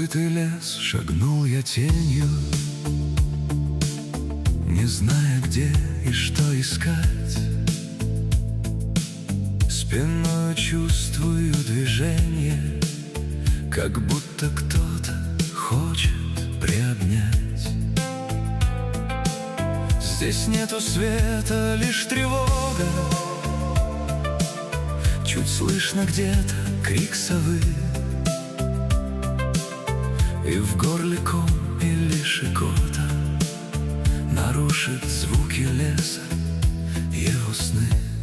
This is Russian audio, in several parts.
забытый лес шагнул я тенью, не зная, где и что искать. Спиной чувствую движение, как будто кто-то хочет приобнять. Здесь нету света, лишь тревога. Чуть слышно где-то крик совы, и в горле ком или щекота нарушит звуки леса его сны.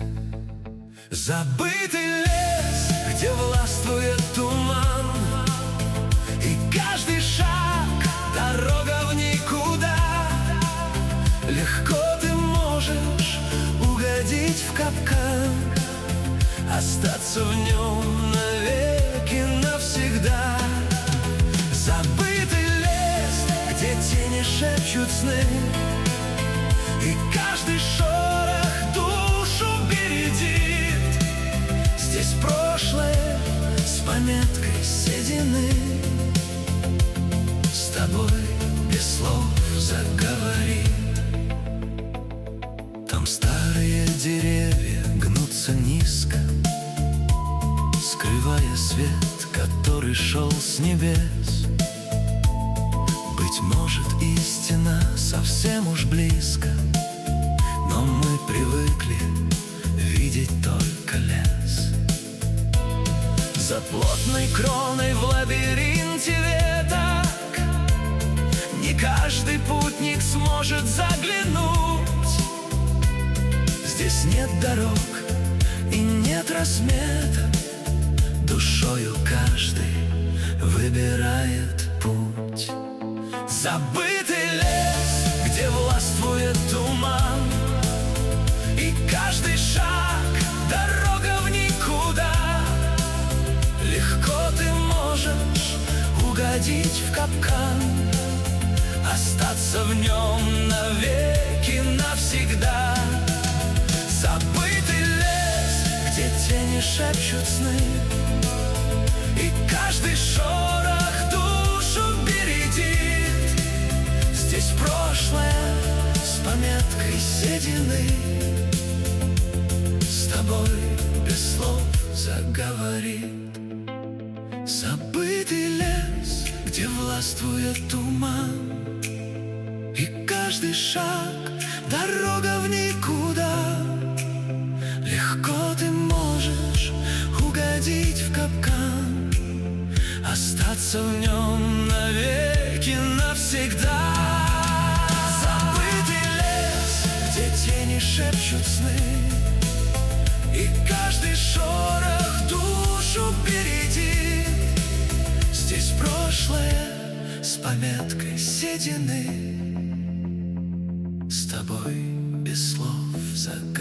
Забытый лес, где властвует туман, и каждый шаг — дорога в никуда. Легко ты можешь угодить в капкан, остаться в нем навеки, навсегда. Забытый лес, где тени шепчут сны, и каждый шорох душу бередит. Здесь прошлое с пометкой седины с тобой без слов заговорит. Там старые деревья гнутся низко, скрывая свет, который шел с небес. Быть может, истина совсем уж близко, но мы привыкли видеть только лес. За плотной кроной в лабиринте веток не каждый путник сможет заглянуть. Здесь нет дорог и нет разметок, душою каждый выбирает путь. Забытый лес, где властвует туман, и каждый шаг — дорога в никуда. Легко ты можешь угодить в капкан, остаться в нем навеки, навсегда. Забытый лес, где тени шепчут сны, и каждый шорох душу бередит. Здесь прошлое с пометкой седины с тобой без слов заговорит. Забытый лес, где властвует туман, и каждый шаг — дорога в никуда. Легко ты можешь угодить в капкан, остаться в нем навеки, навсегда. Забытый лес, где тени шепчут сны, и каждый шорох душу бередит. Здесь прошлое с пометкой седины с тобой без слов заговорит.